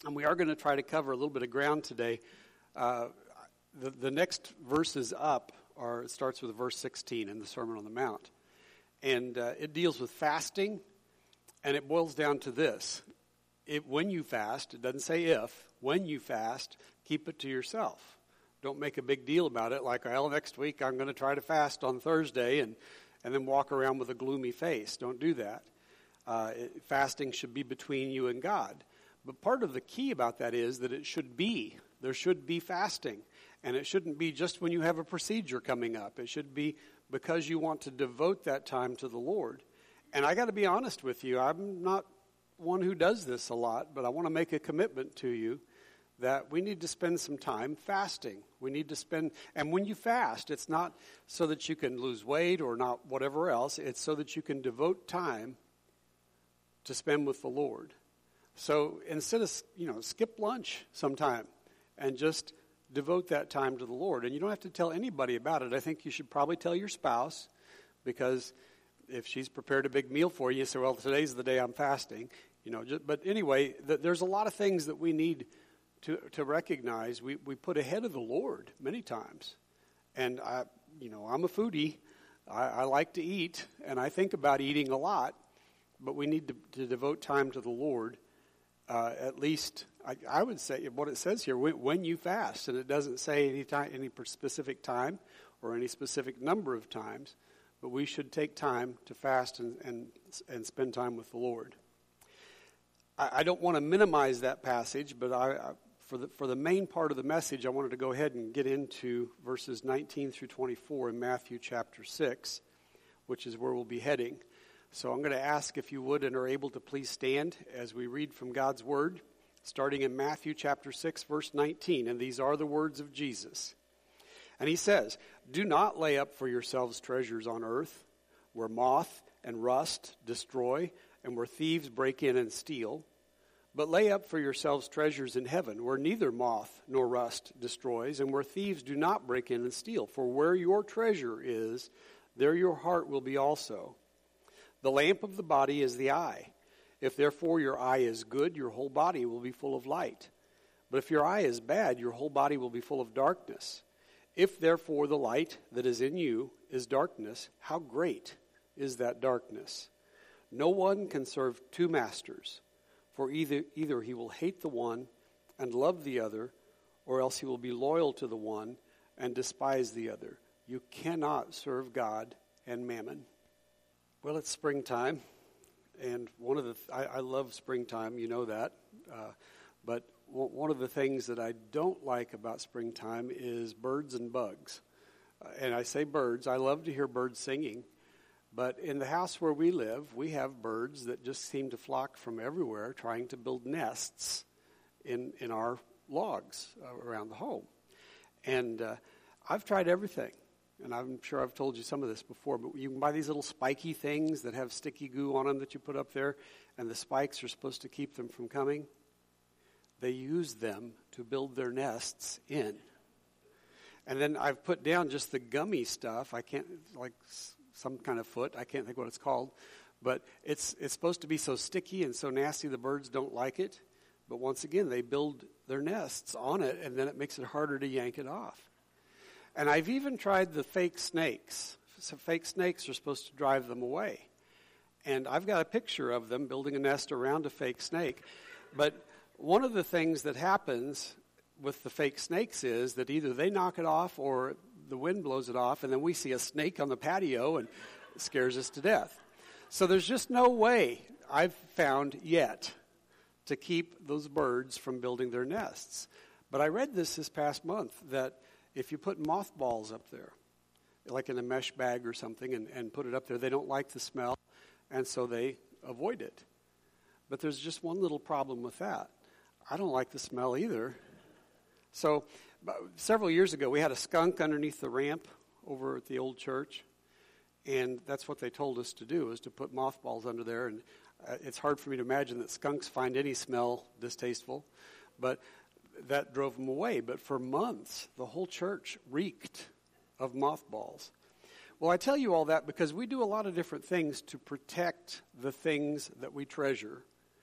And we are going to try to cover a little bit of ground today. The next verses up it starts with verse 16 in the Sermon on the Mount. And it deals with fasting, and it boils down to this. When you fast, it doesn't say if, when you fast, keep it to yourself. Don't make a big deal about it like, well, next week I'm going to try to fast on Thursday and then walk around with a gloomy face. Don't do that. Fasting should be between you and God. But part of the key about that is that there should be fasting. And it shouldn't be just when you have a procedure coming up. It should be because you want to devote that time to the Lord. And I got to be honest with you, I'm not one who does this a lot, but I want to make a commitment to you that we need to spend some time fasting. And when you fast, it's not so that you can lose weight or not whatever else. It's so that you can devote time to spend with the Lord. So instead of, skip lunch sometime and just devote that time to the Lord. And you don't have to tell anybody about it. I think you should probably tell your spouse, because if she's prepared a big meal for you, you say, well, today's the day I'm fasting. But anyway, there's a lot of things that we need to recognize we put ahead of the Lord many times. And I'm a foodie. I like to eat, and I think about eating a lot. But we need to devote time to the Lord. At least, I would say what it says here, when you fast. And it doesn't say any specific time or any specific number of times. But we should take time to fast and spend time with the Lord. I don't want to minimize that passage, but for the main part of the message, I wanted to go ahead and get into verses 19 through 24 in Matthew chapter 6, which is where we'll be heading. So I'm going to ask if you would and are able to please stand as we read from God's Word, starting in Matthew chapter 6, verse 19. And these are the words of Jesus. And he says, "Do not lay up for yourselves treasures on earth, where moth and rust destroy, and where thieves break in and steal. But lay up for yourselves treasures in heaven, where neither moth nor rust destroys, and where thieves do not break in and steal. For where your treasure is, there your heart will be also. The lamp of the body is the eye. If therefore your eye is good, your whole body will be full of light. But if your eye is bad, your whole body will be full of darkness. If therefore the light that is in you is darkness, how great is that darkness? No one can serve two masters, for either he will hate the one and love the other, or else he will be loyal to the one and despise the other. You cannot serve God and mammon." Well, it's springtime, and I love springtime, you know that. But one of the things that I don't like about springtime is birds and bugs. And I say birds, I love to hear birds singing. But in the house where we live, we have birds that just seem to flock from everywhere trying to build nests in our logs around the home. And I've tried everything. And I'm sure I've told you some of this before, but you can buy these little spiky things that have sticky goo on them that you put up there, and the spikes are supposed to keep them from coming. They use them to build their nests in. And then I've put down just the gummy stuff. I can't, like some kind of foot. I can't think what it's called. But it's supposed to be so sticky and so nasty the birds don't like it. But once again, they build their nests on it, and then it makes it harder to yank it off. And I've even tried the fake snakes. So fake snakes are supposed to drive them away. And I've got a picture of them building a nest around a fake snake. But one of the things that happens with the fake snakes is that either they knock it off or the wind blows it off, and then we see a snake on the patio and it scares us to death. So there's just no way I've found yet to keep those birds from building their nests. But I read this past month that if you put mothballs up there, like in a mesh bag or something, and put it up there, they don't like the smell, and so they avoid it. But there's just one little problem with that. I don't like the smell either. So several years ago, we had a skunk underneath the ramp over at the old church, and that's what they told us to do, is to put mothballs under there. And it's hard for me to imagine that skunks find any smell distasteful, but that drove them away. But for months, the whole church reeked of mothballs. Well, I tell you all that because we do a lot of different things to protect the things that we treasure.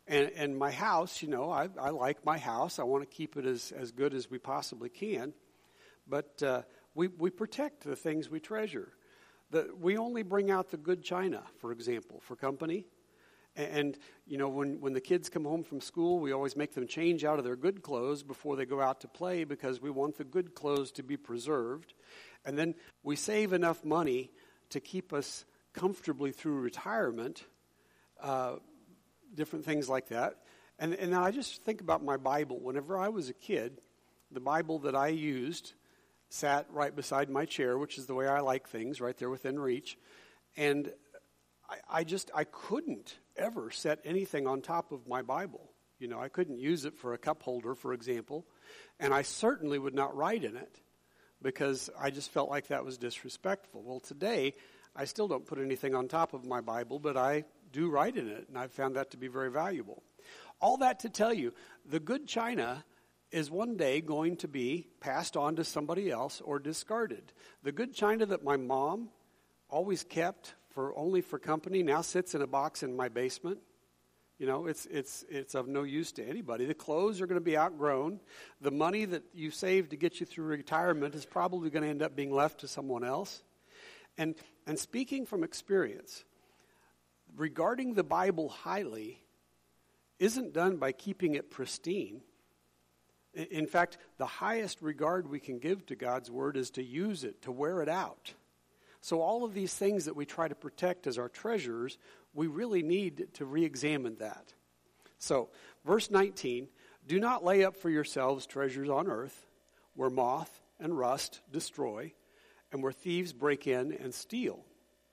And my house, I like my house. I want to keep it as good as we possibly can. But we protect the things we treasure. We only bring out the good china, for example, for company. And when the kids come home from school, we always make them change out of their good clothes before they go out to play because we want the good clothes to be preserved. And then we save enough money to keep us comfortably through retirement, different things like that. And I just think about my Bible. Whenever I was a kid, the Bible that I used sat right beside my chair, which is the way I like things, right there within reach. And I couldn't ever set anything on top of my Bible. I couldn't use it for a cup holder, for example. And I certainly would not write in it because I just felt like that was disrespectful. Well, today, I still don't put anything on top of my Bible, but I do write in it, and I've found that to be very valuable. All that to tell you, the good china is one day going to be passed on to somebody else or discarded. The good china that my mom always kept only for company now sits in a box in my basement. It's of no use to anybody. The clothes are going to be outgrown. The money that you saved to get you through retirement is probably going to end up being left to someone else. And speaking from experience, regarding the Bible highly isn't done by keeping it pristine. In fact, the highest regard we can give to God's Word is to use it, to wear it out. So all of these things that we try to protect as our treasures, we really need to re-examine that. So, verse 19, do not lay up for yourselves treasures on earth, where moth and rust destroy, and where thieves break in and steal.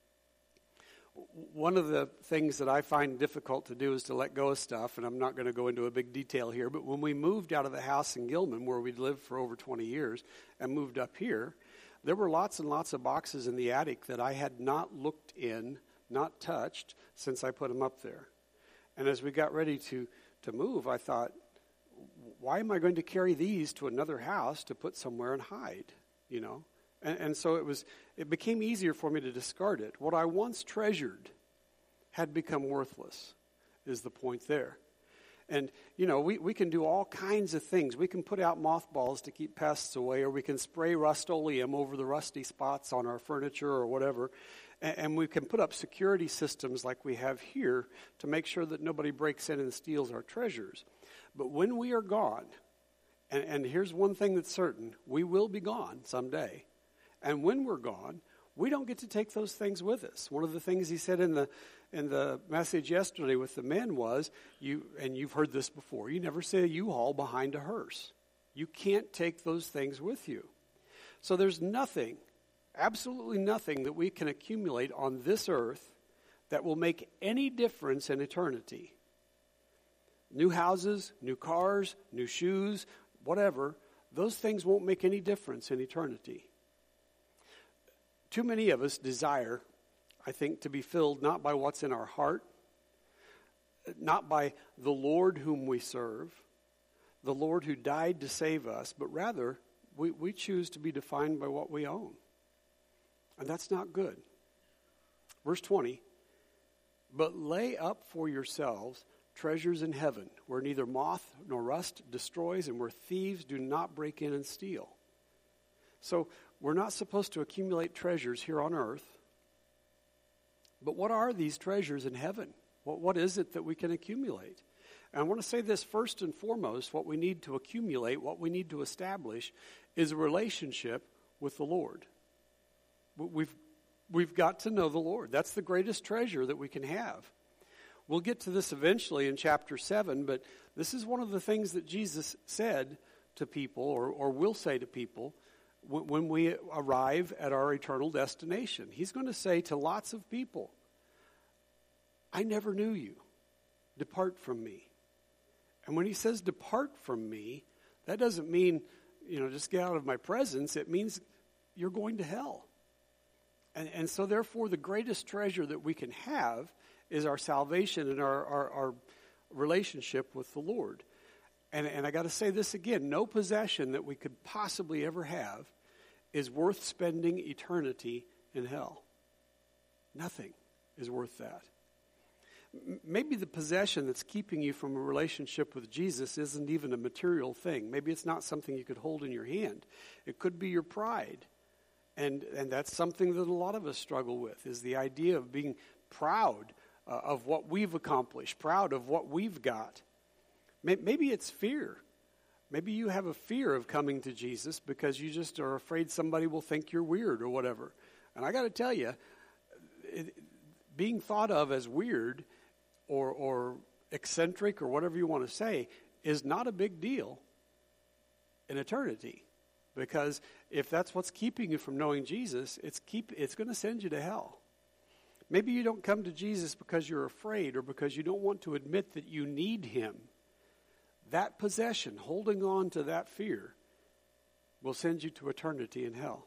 One of the things that I find difficult to do is to let go of stuff, and I'm not going to go into a big detail here, but when we moved out of the house in Gilman, where we'd lived for over 20 years, and moved up here, there were lots and lots of boxes in the attic that I had not looked in, not touched, since I put them up there. And as we got ready to move, I thought, why am I going to carry these to another house to put somewhere and hide, And so it became easier for me to discard it. What I once treasured had become worthless, is the point there. And, we can do all kinds of things. We can put out mothballs to keep pests away, or we can spray Rust-Oleum over the rusty spots on our furniture or whatever. And we can put up security systems like we have here to make sure that nobody breaks in and steals our treasures. But when we are gone, and here's one thing that's certain, we will be gone someday. And when we're gone, we don't get to take those things with us. One of the things he said in the message yesterday with the men was, you've heard this before, you never see a U-Haul behind a hearse. You can't take those things with you. So there's nothing, absolutely nothing that we can accumulate on this earth that will make any difference in eternity. New houses, new cars, new shoes, whatever, those things won't make any difference in eternity. Too many of us desire, I think, to be filled not by what's in our heart, not by the Lord whom we serve, the Lord who died to save us, but rather we choose to be defined by what we own. And that's not good. Verse 20, but lay up for yourselves treasures in heaven, where neither moth nor rust destroys, and where thieves do not break in and steal. So we're not supposed to accumulate treasures here on earth. But what are these treasures in heaven? What is it that we can accumulate? And I want to say this first and foremost, what we need to accumulate, what we need to establish is a relationship with the Lord. We've got to know the Lord. That's the greatest treasure that we can have. We'll get to this eventually in chapter 7, but this is one of the things that Jesus said to people, or will say to people, when we arrive at our eternal destination. He's going to say to lots of people, I never knew you. Depart from me. And when he says depart from me, that doesn't mean, just get out of my presence. It means you're going to hell. And so therefore the greatest treasure that we can have is our salvation and our relationship with the Lord. And I got to say this again, no possession that we could possibly ever have is worth spending eternity in hell. Nothing is worth that. maybe the possession that's keeping you from a relationship with Jesus isn't even a material thing. Maybe it's not something you could hold in your hand. It could be your pride. And that's something that a lot of us struggle with, is the idea of being proud of what we've accomplished, proud of what we've got. Maybe it's fear. Maybe you have a fear of coming to Jesus because you just are afraid somebody will think you're weird or whatever. And I got to tell you, being thought of as weird or eccentric or whatever you want to say is not a big deal in eternity. Because if that's what's keeping you from knowing Jesus, it's going to send you to hell. Maybe you don't come to Jesus because you're afraid or because you don't want to admit that you need him. That possession, holding on to that fear, will send you to eternity in hell.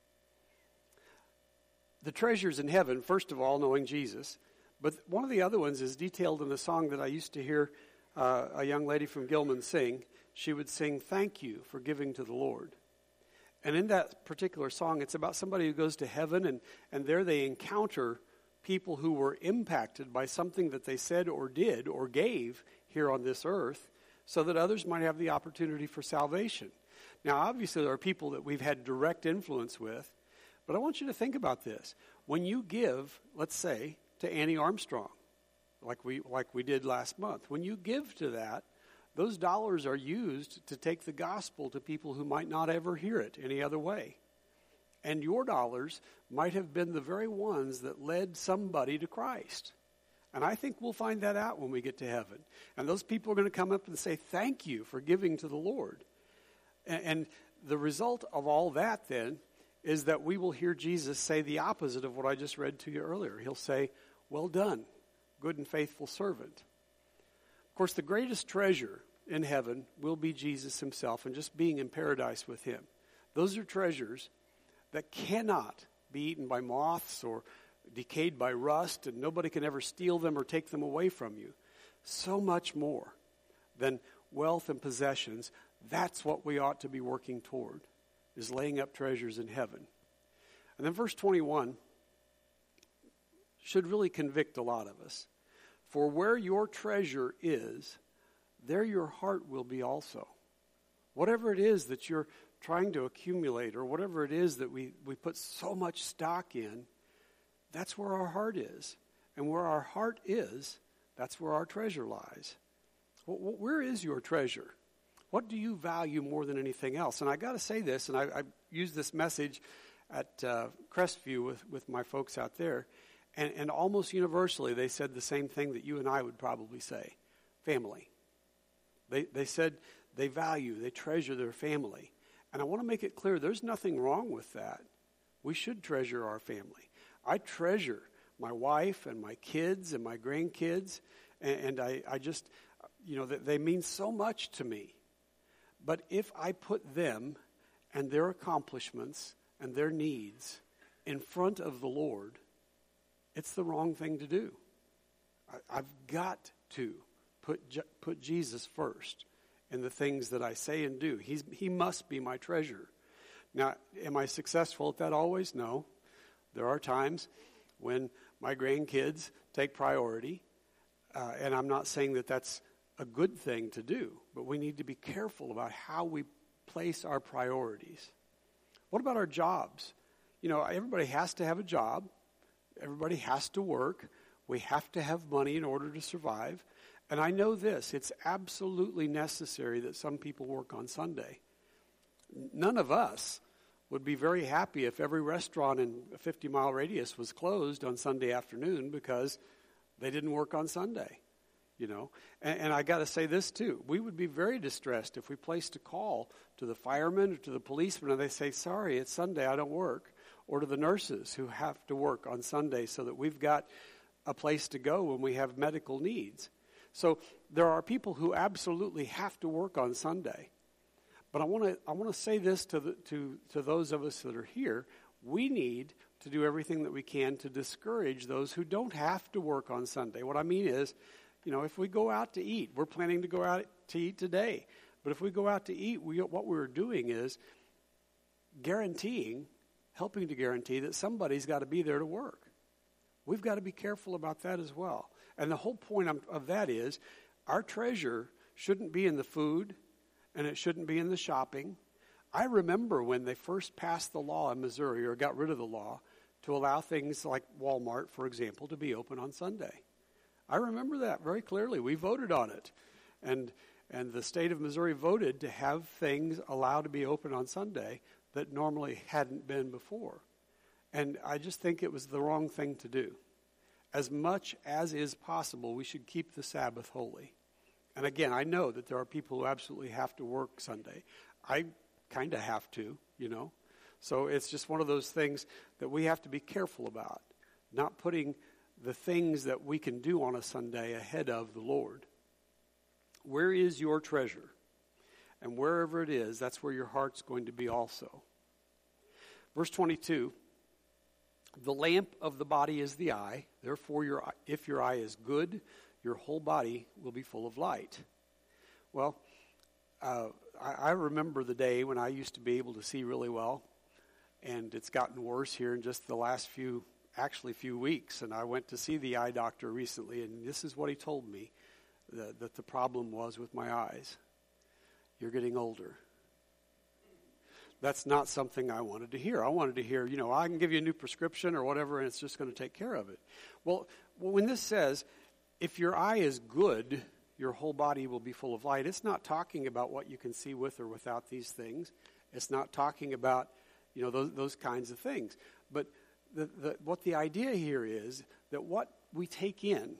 The treasures in heaven, first of all, knowing Jesus. But one of the other ones is detailed in a song that I used to hear a young lady from Gilman sing. She would sing, "Thank you for giving to the Lord." And in that particular song, it's about somebody who goes to heaven, and there they encounter people who were impacted by something that they said or did or gave here on this earth, so that others might have the opportunity for salvation. Now, obviously, there are people that we've had direct influence with, but I want you to think about this. When you give, let's say, to Annie Armstrong, like we did last month, when you give to that, those dollars are used to take the gospel to people who might not ever hear it any other way. And your dollars might have been the very ones that led somebody to Christ. And I think we'll find that out when we get to heaven. And those people are going to come up and say, "Thank you for giving to the Lord." And the result of all that then is that we will hear Jesus say the opposite of what I just read to you earlier. He'll say, "Well done, good and faithful servant." Of course, the greatest treasure in heaven will be Jesus himself and just being in paradise with him. Those are treasures that cannot be eaten by moths or decayed by rust, and nobody can ever steal them or take them away from you. So much more than wealth and possessions. That's what we ought to be working toward, is laying up treasures in heaven. And then verse 21 should really convict a lot of us. "For where your treasure is, there your heart will be also." Whatever it is that you're trying to accumulate, or whatever it is that we put so much stock in, that's where our heart is. And where our heart is, that's where our treasure lies. Where is your treasure? What do you value more than anything else? And I got to say this, and I used this message at Crestview with my folks out there, and almost universally they said the same thing that you and I would probably say: family. They said they treasure their family. And I want to make it clear, there's nothing wrong with that. We should treasure our family. I treasure my wife and my kids and my grandkids, and I just, they mean so much to me. But if I put them and their accomplishments and their needs in front of the Lord, it's the wrong thing to do. I've got to put Jesus first in the things that I say and do. He must be my treasure. Now, am I successful at that always? No. There are times when my grandkids take priority, and I'm not saying that that's a good thing to do, but we need to be careful about how we place our priorities. What about our jobs? Everybody has to have a job. Everybody has to work. We have to have money in order to survive. And I know this, it's absolutely necessary that some people work on Sunday. None of us would be very happy if every restaurant in a 50-mile radius was closed on Sunday afternoon because they didn't work on Sunday, And I got to say this too. We would be very distressed if we placed a call to the firemen or to the policemen and they say, "Sorry, it's Sunday, I don't work." Or to the nurses who have to work on Sunday so that we've got a place to go when we have medical needs. So there are people who absolutely have to work on Sunday. But I want to say this to those of us that are here. We need to do everything that we can to discourage those who don't have to work on Sunday. What I mean is, if we go out to eat, we're planning to go out to eat today. But if we go out to eat, what we're doing is helping to guarantee that somebody's got to be there to work. We've got to be careful about that as well. And the whole point of that is our treasure shouldn't be in the food, and it shouldn't be in the shopping. I remember when they first passed the law in Missouri, or got rid of the law, to allow things like Walmart, for example, to be open on Sunday. I remember that very clearly. We voted on it. And the state of Missouri voted to have things allowed to be open on Sunday that normally hadn't been before. And I just think it was the wrong thing to do. As much as is possible, we should keep the Sabbath holy. And again, I know that there are people who absolutely have to work Sunday. I kind of have to, So it's just one of those things that we have to be careful about, not putting the things that we can do on a Sunday ahead of the Lord. Where is your treasure? And wherever it is, that's where your heart's going to be also. Verse 22, the lamp of the body is the eye. Therefore, if your eye is good, your whole body will be full of light. Well, I remember the day when I used to be able to see really well, and it's gotten worse here in just the last few weeks. And I went to see the eye doctor recently, and this is what he told me, that the problem was with my eyes. You're getting older. That's not something I wanted to hear. I wanted to hear, I can give you a new prescription or whatever, and it's just going to take care of it. Well, when this says, if your eye is good, your whole body will be full of light, it's not talking about what you can see with or without these things. It's not talking about, those kinds of things. But what the idea here is that what we take in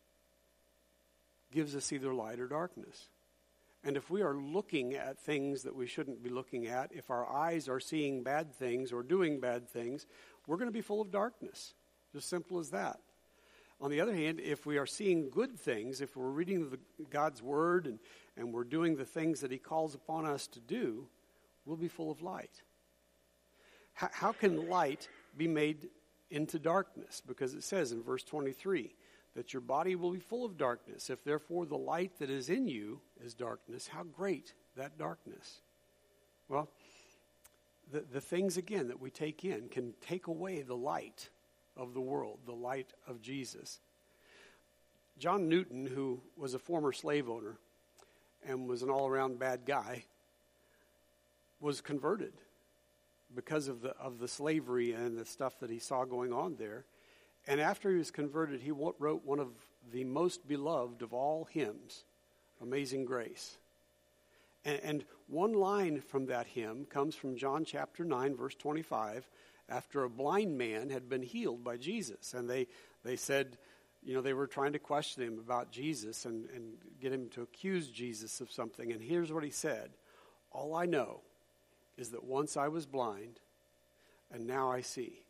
gives us either light or darkness. And if we are looking at things that we shouldn't be looking at, if our eyes are seeing bad things or doing bad things, we're going to be full of darkness. Just simple as that. On the other hand, if we are seeing good things, if we're reading God's Word and we're doing the things that He calls upon us to do, we'll be full of light. How can light be made into darkness? Because it says in verse 23 that your body will be full of darkness. If therefore the light that is in you is darkness, how great that darkness. Well, the things, again, that we take in can take away the light of the world, the light of Jesus. John Newton, who was a former slave owner and was an all-around bad guy, was converted because of the slavery and the stuff that he saw going on there. And after he was converted, he wrote one of the most beloved of all hymns, Amazing Grace. And one line from that hymn comes from John chapter 9, verse 25, after a blind man had been healed by Jesus. And they said, they were trying to question him about Jesus and get him to accuse Jesus of something. And here's what he said: all I know is that once I was blind, and now I see.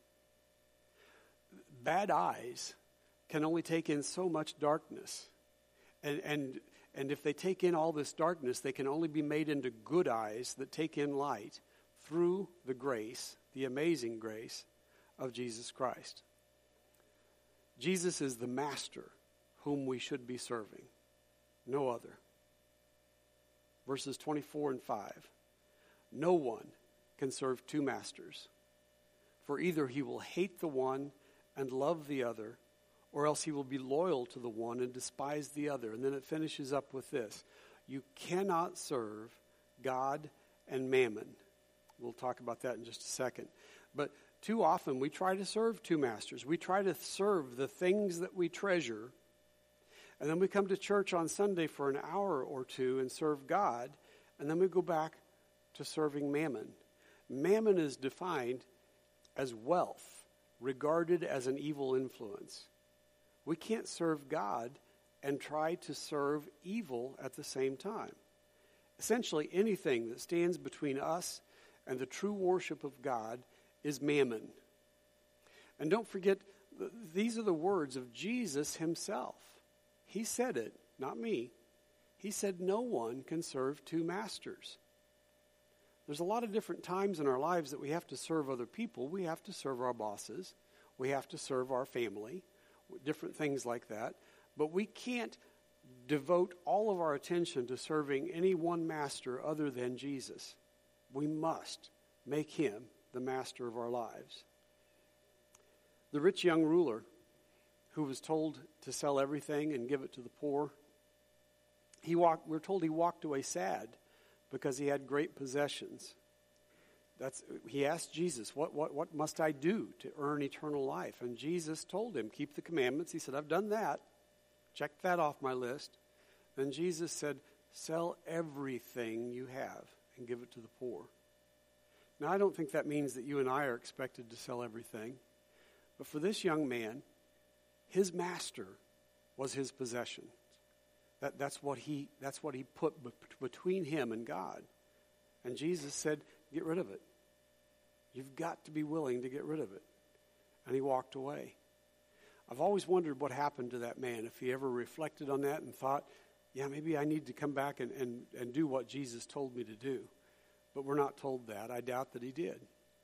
Bad eyes can only take in so much darkness. And if they take in all this darkness, they can only be made into good eyes that take in light through the grace, the amazing grace of Jesus Christ. Jesus is the master whom we should be serving. No other. Verses 24 and 5. No one can serve two masters, for either he will hate the one and love the other, or else he will be loyal to the one and despise the other. And then it finishes up with this: you cannot serve God and mammon. We'll talk about that in just a second. But too often we try to serve two masters. We try to serve the things that we treasure, and then we come to church on Sunday for an hour or two and serve God, and then we go back to serving mammon. Mammon is defined as wealth, regarded as an evil influence. We can't serve God and try to serve evil at the same time. Essentially, anything that stands between us and the true worship of God is mammon. And don't forget, these are the words of Jesus himself. He said it, not me. He said no one can serve two masters. There's a lot of different times in our lives that we have to serve other people. We have to serve our bosses. We have to serve our family, different things like that. But we can't devote all of our attention to serving any one master other than Jesus. We must make him the master of our lives. The rich young ruler who was told to sell everything and give it to the poor. We're told he walked away sad because he had great possessions. He asked Jesus, what must I do to earn eternal life? And Jesus told him, keep the commandments. He said, I've done that. Check that off my list. Then Jesus said, sell everything you have and give it to the poor. Now, I don't think that means that you and I are expected to sell everything. But for this young man, his master was his possession. That's what he put between him and God. And Jesus said, get rid of it. You've got to be willing to get rid of it. And he walked away. I've always wondered what happened to that man, if he ever reflected on that and thought, yeah, maybe I need to come back and do what Jesus told me to do. But we're not told that. I doubt that he did.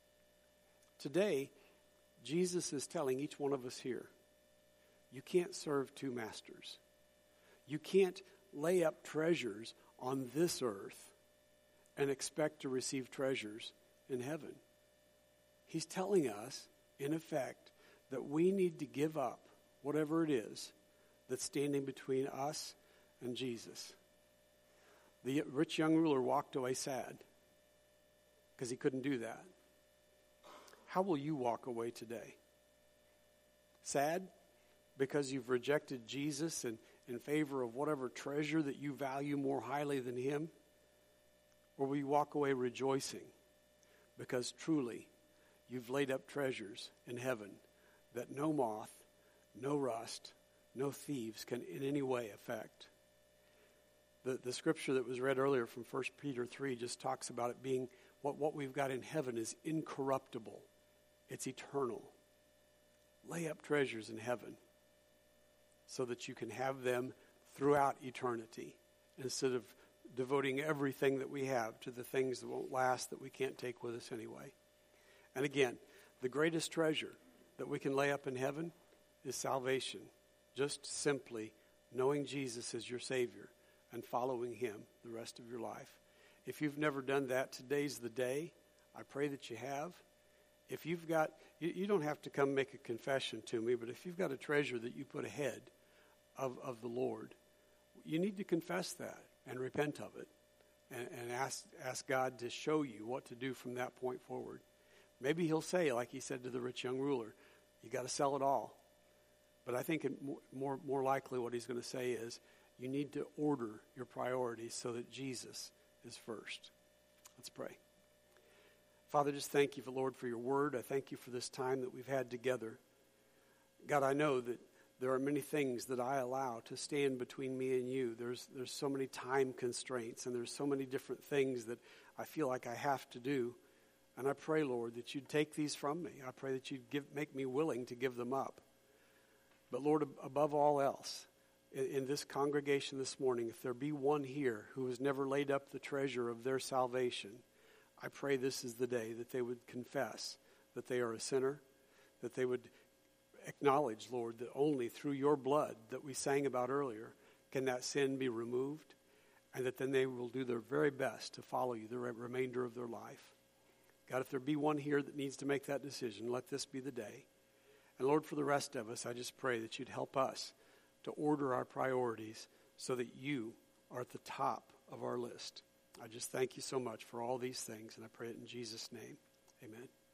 Today, Jesus is telling each one of us here, you can't serve two masters. You can't lay up treasures on this earth and expect to receive treasures in heaven. He's telling us, in effect, that we need to give up whatever it is that's standing between us and Jesus. The rich young ruler walked away sad because he couldn't do that. How will you walk away today? Sad because you've rejected Jesus and in favor of whatever treasure that you value more highly than him? Or will you walk away rejoicing because truly you've laid up treasures in heaven that no moth, no rust, no thieves can in any way affect? The scripture that was read earlier from 1 Peter 3 just talks about it being what we've got in heaven is incorruptible. It's eternal. Lay up treasures in heaven so that you can have them throughout eternity instead of devoting everything that we have to the things that won't last, that we can't take with us anyway. And again, the greatest treasure that we can lay up in heaven is salvation. Just simply knowing Jesus as your Savior and following him the rest of your life. If you've never done that, today's the day. I pray that you have. If you've got, you don't have to come make a confession to me, but if you've got a treasure that you put ahead of the Lord, you need to confess that and repent of it and ask God to show you what to do from that point forward. Maybe he'll say, like he said to the rich young ruler, you got to sell it all. But I think more likely what he's going to say is, you need to order your priorities so that Jesus is first. Let's pray. Father, just thank you, Lord, for your word. I thank you for this time that we've had together. God, I know that there are many things that I allow to stand between me and you. There's so many time constraints, and there's so many different things that I feel like I have to do. And I pray, Lord, that you'd take these from me. I pray that you'd make me willing to give them up. But Lord, above all else, in this congregation this morning, if there be one here who has never laid up the treasure of their salvation, I pray this is the day that they would confess that they are a sinner, that they would acknowledge, Lord, that only through your blood that we sang about earlier can that sin be removed, and that then they will do their very best to follow you the remainder of their life. God, if there be one here that needs to make that decision, let this be the day. And Lord, for the rest of us, I just pray that you'd help us to order our priorities so that you are at the top of our list. I just thank you so much for all these things, and I pray it in Jesus' name. Amen.